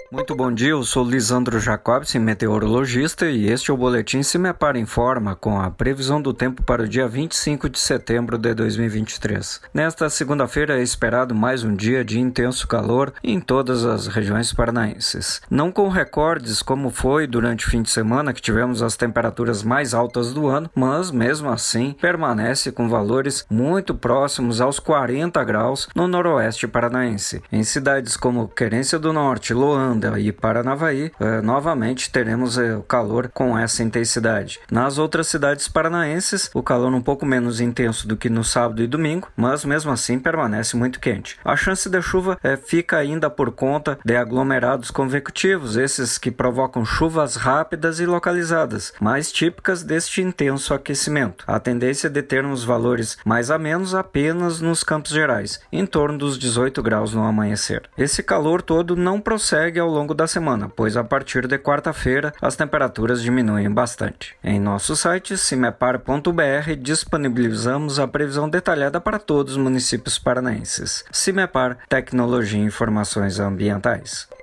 Muito bom dia, eu sou Lisandro Jacobson, meteorologista, e este é o Boletim Cimepar Informa com a previsão do tempo para o dia 25 de setembro de 2023. Nesta segunda-feira é esperado mais um dia de intenso calor em todas as regiões paranaenses. Não com recordes como foi durante o fim de semana, que tivemos as temperaturas mais altas do ano, mas mesmo assim permanece com valores muito próximos aos 40 graus no noroeste paranaense. Em cidades como Querência do Norte, Loanda e Paranavaí, novamente teremos o calor com essa intensidade. Nas outras cidades paranaenses, o calor um pouco menos intenso do que no sábado e domingo, mas mesmo assim permanece muito quente. A chance de chuva fica ainda por conta de aglomerados convectivos, esses que provocam chuvas rápidas e localizadas, mais típicas deste intenso aquecimento. A tendência é de termos valores mais amenos apenas nos Campos Gerais, em torno dos 18 graus no amanhecer. Esse calor todo não prossegue ao longo da semana, pois a partir de quarta-feira as temperaturas diminuem bastante. Em nosso site cimepar.br disponibilizamos a previsão detalhada para todos os municípios paranaenses. Cimepar, Tecnologia e Informações Ambientais.